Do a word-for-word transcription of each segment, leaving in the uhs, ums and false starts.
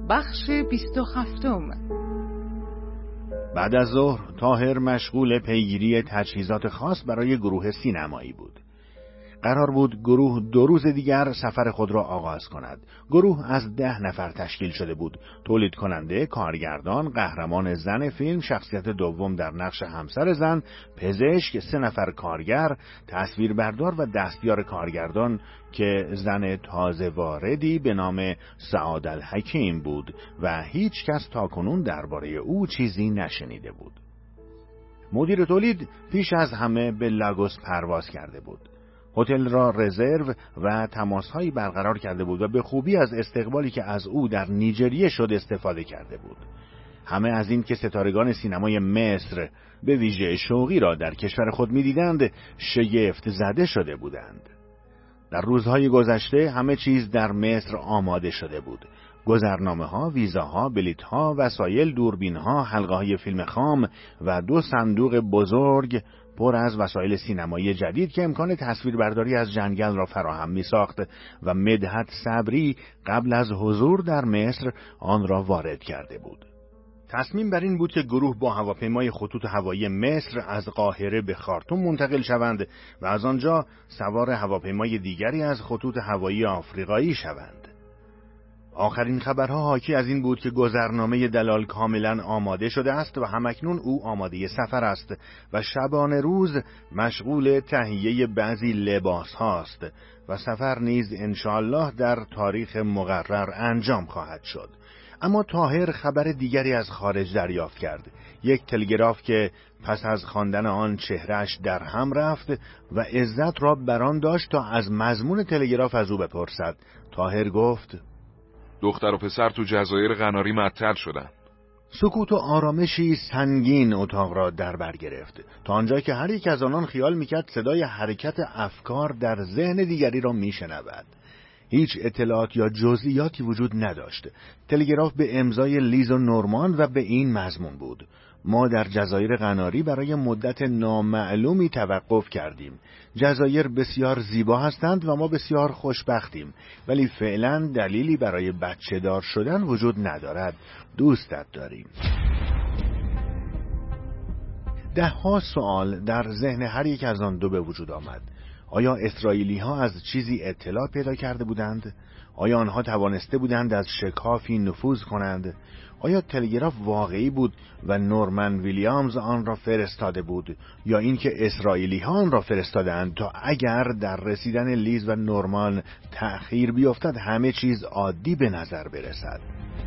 بخش بیست و هفتم. بعد از ظهر طاهر مشغول پیگیری تجهیزات خاص برای گروه سینمایی بود. قرار بود گروه دو روز دیگر سفر خود را آغاز کند. گروه از ده نفر تشکیل شده بود: تولید کننده، کارگردان، قهرمان زن فیلم، شخصیت دوم در نقش همسر زن، پزشک، سه نفر کارگر، تصویربردار و دستیار کارگردان که زن تازه واردی به نام سعاد الحکیم بود و هیچ کس تاکنون درباره او چیزی نشنیده بود. مدیر تولید پیش از همه به لاگوس پرواز کرده بود. هتل را رزرو و تماس‌هایی برقرار کرده بود و به خوبی از استقبالی که از او در نیجریه شد استفاده کرده بود. همه از این که ستارگان سینمای مصر به ویژه شوقی را در کشور خود می‌دیدند شگفت زده شده بودند. در روزهای گذشته همه چیز در مصر آماده شده بود: گذرنامه‌ها، ویزاها، بلیط‌ها، وسایل، دوربین‌ها، حلقه‌های فیلم خام و دو صندوق بزرگ پر از وسایل سینمایی جدید که امکان تصویربرداری از جنگل را فراهم می‌ساخت و مدحت صبری قبل از حضور در مصر آن را وارد کرده بود. تصمیم بر این بود که گروه با هواپیمای خطوط هوایی مصر از قاهره به خارتوم منتقل شوند و از آنجا سوار هواپیمای دیگری از خطوط هوایی آفریقایی شوند. آخرین خبرها حاکی از این بود که گذرنامه دلال کاملا آماده شده است و همکنون او آماده سفر است و شبانه روز مشغول تهیه بعضی لباس هاست و سفر نیز انشاءالله در تاریخ مقرر انجام خواهد شد. اما طاهر خبر دیگری از خارج دریافت کرد: یک تلگراف که پس از خواندن آن چهرهش در هم رفت و عزت را بران داشت تا از مضمون تلگراف از او بپرسد. طاهر گفت: دختر و پسر تو جزایر قناری معطل شدن. سکوت و آرامشی سنگین اتاق را در بر گرفت، تا آنجا که هر یک از آنان خیال میکرد صدای حرکت افکار در ذهن دیگری را میشنود. هیچ اطلاعات یا جزئیاتی وجود نداشت. تلگراف به امضای لیز و نورمان و به این مضمون بود: ما در جزایر قناری برای مدت نامعلومی توقف کردیم. جزایر بسیار زیبا هستند و ما بسیار خوشبختیم، ولی فعلا دلیلی برای بچه دار شدن وجود ندارد. دوستت داریم. ده ها سوال در ذهن هر یک از آن دو به وجود آمد. آیا اسرائیلی ها از چیزی اطلاع پیدا کرده بودند؟ آیا آنها توانسته بودند از شکافی نفوذ کنند؟ آیا تلگراف واقعی بود و نورمن ویلیامز آن را فرستاده بود، یا اینکه اسرائیلی ها آن را فرستادند تا اگر در رسیدن لیز و نورمان تأخیر بیفتد همه چیز عادی به نظر برسد؟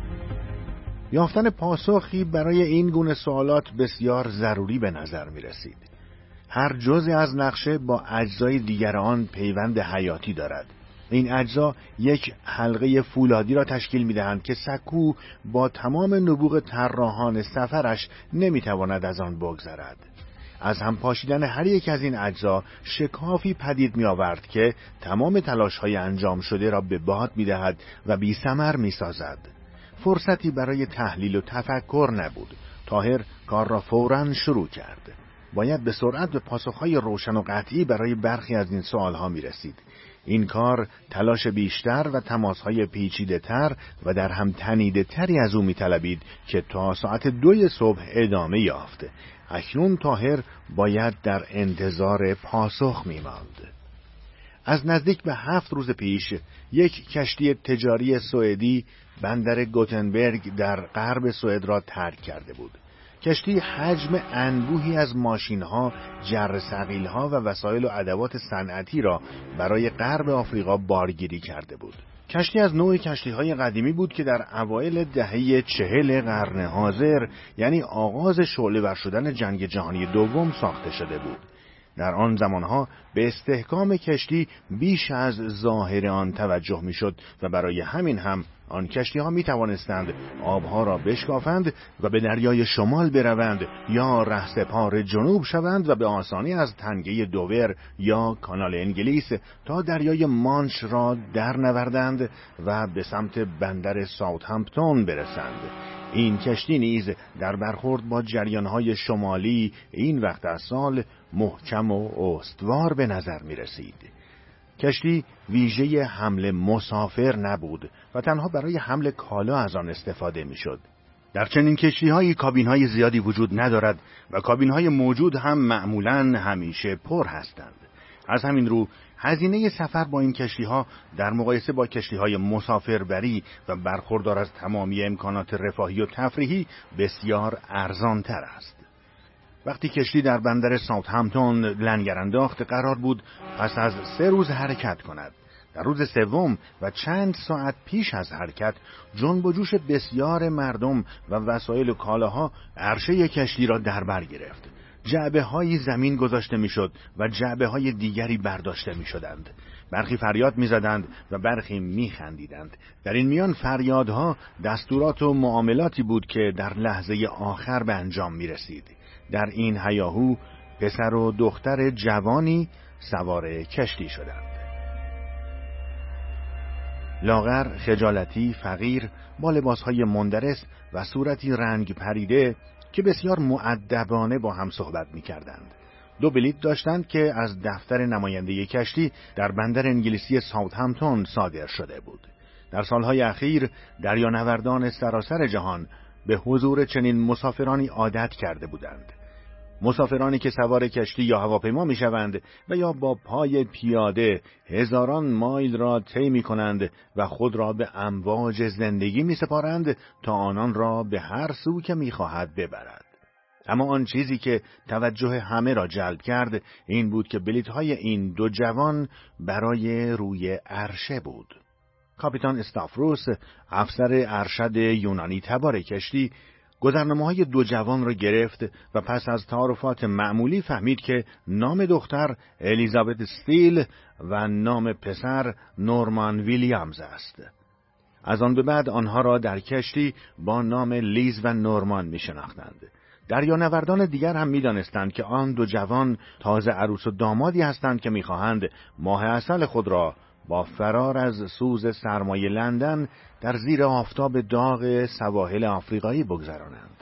یافتن پاسخی برای این گونه سوالات بسیار ضروری به نظر می رسید. هر جزء از نقشه با اجزای دیگر آن پیوند حیاتی دارد. این اجزا یک حلقه فولادی را تشکیل می‌دهند که سکو با تمام نبوغ طراحان سفرش نمی‌تواند از آن بگذرد. از هم پاشیدن هر یک از این اجزا شکافی پدید می‌آورد که تمام تلاش‌های انجام شده را به باد می‌دهد و بی‌ثمر می‌سازد. فرصتی برای تحلیل و تفکر نبود. طاهر کار را فوراً شروع کرد. باید به سرعت به پاسخهای روشن و قطعی برای برخی از این سوالها می‌رسید. این کار تلاش بیشتر و تماسهای پیچیده تر و در هم تنیده تری از او می‌طلبید که تا ساعت دوی صبح ادامه یافت. اکنون طاهر باید در انتظار پاسخ می‌ماند. از نزدیک به هفت روز پیش یک کشتی تجاری سوئدی بندر گوتنبرگ در غرب سوئد را ترک کرده بود. کشتی حجم انبوهی از ماشین‌ها، جر ثقیل‌ها و وسایل و ادوات صنعتی را برای غرب آفریقا بارگیری کرده بود. کشتی از نوع کشتی‌های قدیمی بود که در اوایل دهه چهل قرن حاضر، یعنی آغاز شعله‌ور شدن جنگ جهانی دوم، ساخته شده بود. در آن زمانها به استحکام کشتی بیش از ظاهر آن توجه می‌شد و برای همین هم آن کشتی‌ها می‌توانستند آبها را بشکافند و به دریای شمال بروند یا رهسپار جنوب شوند و به آسانی از تنگه دوور یا کانال انگلیس تا دریای مانش را در نوردند و به سمت بندر ساوثهمپتون برسند. این کشتی نیز در برخورد با جریان‌های شمالی این وقت از سال محکم و استوار به نظر می‌رسید. کشتی ویژه حمل مسافر نبود و تنها برای حمل کالا از آن استفاده می‌شد. در چنین کشتی‌هایی کابین‌های زیادی وجود ندارد و کابین‌های موجود هم معمولاً همیشه پر هستند. از همین رو هزینه سفر با این کشتی‌ها در مقایسه با کشتی‌های مسافربری و برخوردار از تمامی امکانات رفاهی و تفریحی بسیار ارزان‌تر است. وقتی کشتی در بندر ساوثهمپتون لنگر انداخت، قرار بود پس از سه روز حرکت کند. در روز سوم و چند ساعت پیش از حرکت، جنب و جوش بسیار مردم و وسایل و کالاها عرشه کشتی را در بر گرفت. جعبه های زمین گذاشته می شد و جعبه های دیگری برداشته می شدند. برخی فریاد می زدند و برخی می خندیدند. در این میان فریادها دستورات و معاملاتی بود که در لحظه آخر به انجام می رسید. در این هیاهو پسر و دختر جوانی سوار کشتی شدند. لاغر، خجالتی، فقیر، با لباسهای مندرس و صورتی رنگ پریده که بسیار مؤدبانه با هم صحبت می کردند. دو بلیط داشتند که از دفتر نماینده کشتی در بندر انگلیسی ساوثهمپتون صادر شده بود. در سالهای اخیر دریانوردان سراسر جهان به حضور چنین مسافرانی عادت کرده بودند. مسافرانی که سوار کشتی یا هواپیما می شوند و یا با پای پیاده هزاران مایل را طی می کنند و خود را به امواج زندگی می سپارند تا آنان را به هر سو که می خواهد ببرد. اما آن چیزی که توجه همه را جلب کرد این بود که بلیط‌های این دو جوان برای روی عرشه بود. کاپیتان استافروس، افسر ارشد یونانی تبار کشتی، گذرنامه‌های دو جوان را گرفت و پس از تعارفات معمولی فهمید که نام دختر الیزابت استیل و نام پسر نورمان ویلیامز است. از آن به بعد آنها را در کشتی با نام لیز و نورمان می شناختند. دریانوردان دیگر هم می دانستند که آن دو جوان تازه عروس و دامادی هستند که می خواهند ماه عسل خود را با فرار از سوز سرمای لندن در زیر آفتاب داغ سواحل آفریقایی بگذرانند.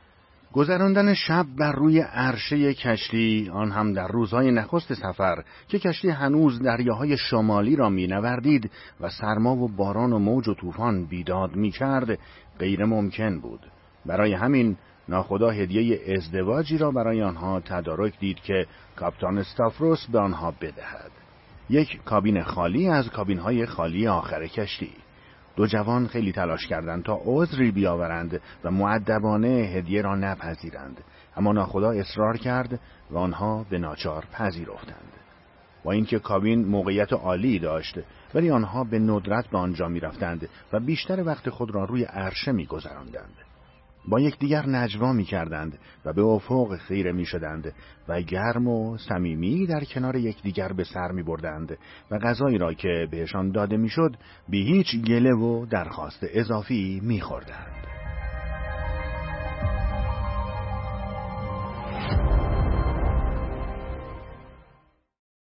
گذراندن شب بر روی عرشه کشتی، آن هم در روزهای نخست سفر که کشتی هنوز دریاهای شمالی را می‌نوردید و سرما و باران و موج و طوفان بیداد می‌کرد، غیر ممکن بود. برای همین ناخدا هدیه ازدواجی را برای آنها تدارک دید که کاپیتان استافروس به آنها بدهد. یک کابین خالی از کابین‌های خالی آخر کشتی. دو جوان خیلی تلاش کردند تا عذری بیاورند و مؤدبانه هدیه را نپذیرند، اما ناخدا اصرار کرد و آنها به ناچار پذیرفتند. با اینکه کابین موقعیت عالی داشت، ولی آنها به ندرت به آنجا می‌رفتند و بیشتر وقت خود را روی عرشه می‌گذراندند. با یکدیگر نجوا می‌کردند و به افق خیره می‌شدند و گرم و صمیمی در کنار یکدیگر به سر می‌بردند و غذایی را که بهشان داده می‌شد بی هیچ گله و درخواست اضافی می‌خوردند.